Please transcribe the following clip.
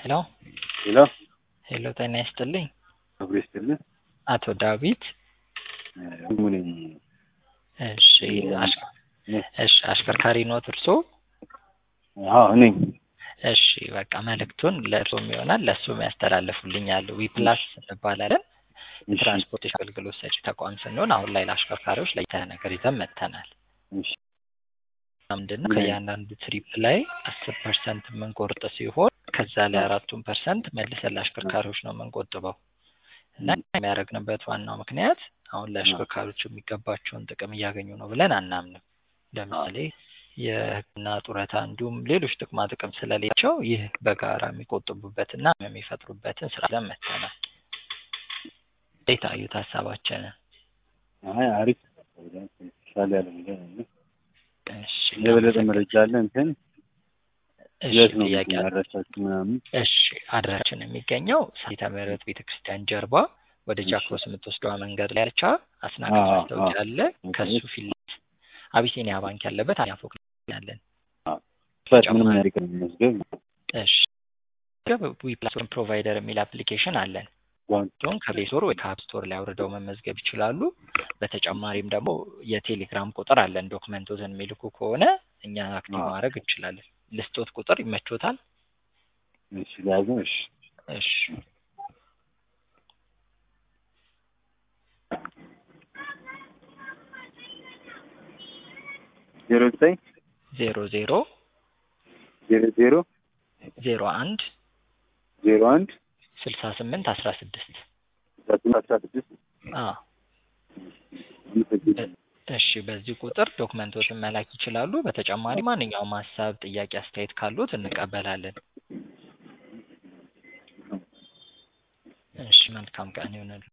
ሄሎ ሄሎ ሄሎ ጤና ይስጥልኝ። አብሮ ይስጥልኝ። አቶ ዳዊት ምን እሺ አሽከርካሪ ኖት እርስዎ? አዎ ነኝ። እሺ በቃ መልእክቱን ለእርስዎም ይሆናል ለእሱም ያስተላልፉልኛል። ዊፕላስ እንባላለን። የትራንስፖርቴሽን አገልግሎት ሰጪ ተቋም ስንሆን አሁን ላይ ለአሽከርካሪዎች ለይተህ ነገር ይዘን መጥተናል። እሺ ምንድነው ከእያንዳንዱ ትሪፕ ላይ 10% የምንቆርጥ ሲሆን ከዛ ላይ 4% መልሰን ለአሽከርካሪዎች ነው የምንቆጥበው እና የሚያደርግንበት ዋናው ምክንያት አሁን ለአሽከርካሪዎች የሚገባቸውን ጥቅም እያገኙ ነው ብለን አናምንም። ለምሳሌ የሕክምና ጡረታ እንዲሁም ሌሎች ጥቅማ ጥቅም ስለሌላቸው ይህ በጋራ የሚቆጥቡበትና የሚፈጥሩበትን ስራ ይዘን መጥተናል። እንዴት አዩት ሀሳባችንን? አይ አሪፍ ሻለ ያለ ነገር ነው። እሺ የበለጠ መረጃ አለ እንትን እሺ ጥያቄ አድራሻችሁ ምናምን? እሺ አድራሻችን የሚገኘው ሳሊተ ምሕረት ቤተክርስቲያን ጀርባ ወደ ጃክሮስ የምትወስደዋ መንገድ ላይ ያለችው አስናቀ ማስታወቂያ አለ። ከሱ ፊት ለፊት አቢሲኒያ ባንክ ያለበት አንደኛ ፎቅ ላይ ያለን። ምንም ያሪቅ መዝገብ። እሺ ዊፕላስ ፕሮቫይደር የሚል አፕሊኬሽን አለን። ዋንቶን ከፕሌይ ስቶር ወይ ከአፕ ስቶር ላይ አውርደው መመዝገብ ይችላሉ። በተጨማሪም ደግሞ የቴሌግራም ቁጥር አለን። ዶክመንቶችን የሚልኩ ከሆነ እኛ አክቲቭ ማድረግ እንችላለን። ልስጦት ቁጥር ይመቾታል? እሺ ያዙ። እሺ እሺ 09 00 00 01 01 68 16 16 እሺ በዚህ ቁጥር ዶክመንቶችን መላክ ይችላሉ። በተጨማሪ ማንኛውም ሀሳብ፣ ጥያቄ፣ አስተያየት ካሉት እንቀበላለን። እሺ መልካም ቀን ይሁንልዎት።